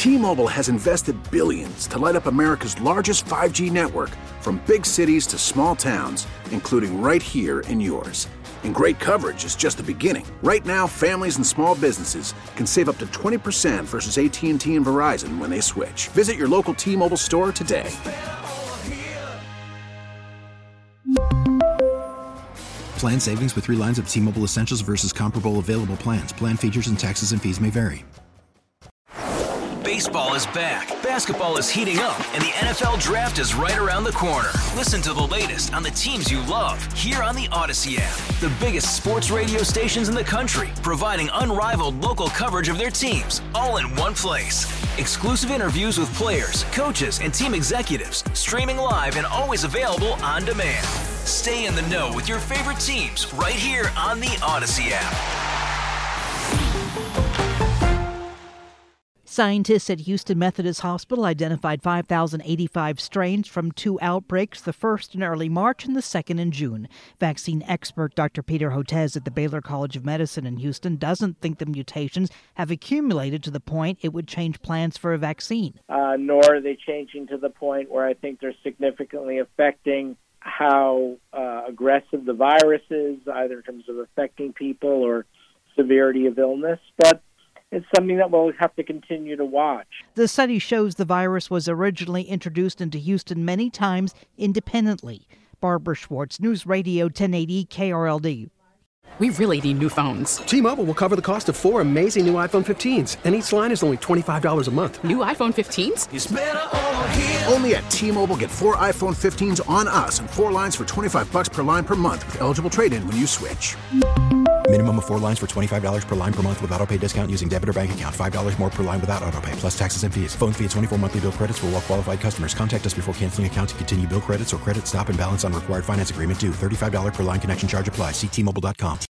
T-Mobile has invested billions to light up America's largest 5G network, from big cities to small towns, including right here in yours. And great coverage is just the beginning. Right now, families and small businesses can save up to 20% versus AT&T and Verizon when they switch. Visit your local T-Mobile store today. Plan savings with 3 lines of T-Mobile Essentials versus comparable available plans. Plan features and taxes and fees may vary. Baseball is back, basketball is heating up, and the NFL Draft is right around the corner. Listen to the latest on the teams you love here on the Odyssey app. The biggest sports radio stations in the country, providing unrivaled local coverage of their teams, all in one place. Exclusive interviews with players, coaches, and team executives, streaming live and always available on demand. Stay in the know with your favorite teams right here on the Odyssey app. Scientists at Houston Methodist Hospital identified 5,085 strains from 2 outbreaks, the first in early March and the second in June. Vaccine expert Dr. Peter Hotez at the Baylor College of Medicine in Houston doesn't think the mutations have accumulated to the point it would change plans for a vaccine. Nor are they changing to the point where I think they're significantly affecting how aggressive the virus is, either in terms of affecting people or severity of illness. But it's something that we'll have to continue to watch. The study shows the virus was originally introduced into Houston many times independently. Barbara Schwartz, News Radio 1080 KRLD. We really need new phones. T-Mobile will cover the cost of 4 amazing new iPhone 15s, and each line is only $25 a month. New iPhone 15s? It's better over here. Only at T-Mobile, get 4 iPhone 15s on us and 4 lines for $25 per line per month with eligible trade-in when you switch. Minimum of 4 lines for $25 per line per month with autopay discount using debit or bank account. $5 more per line without autopay, plus taxes and fees. Phone fee at 24 monthly bill credits for well-qualified customers. Contact us before canceling account to continue bill credits or credit stop and balance on required finance agreement due. $35 per line connection charge applies. See T-Mobile.com.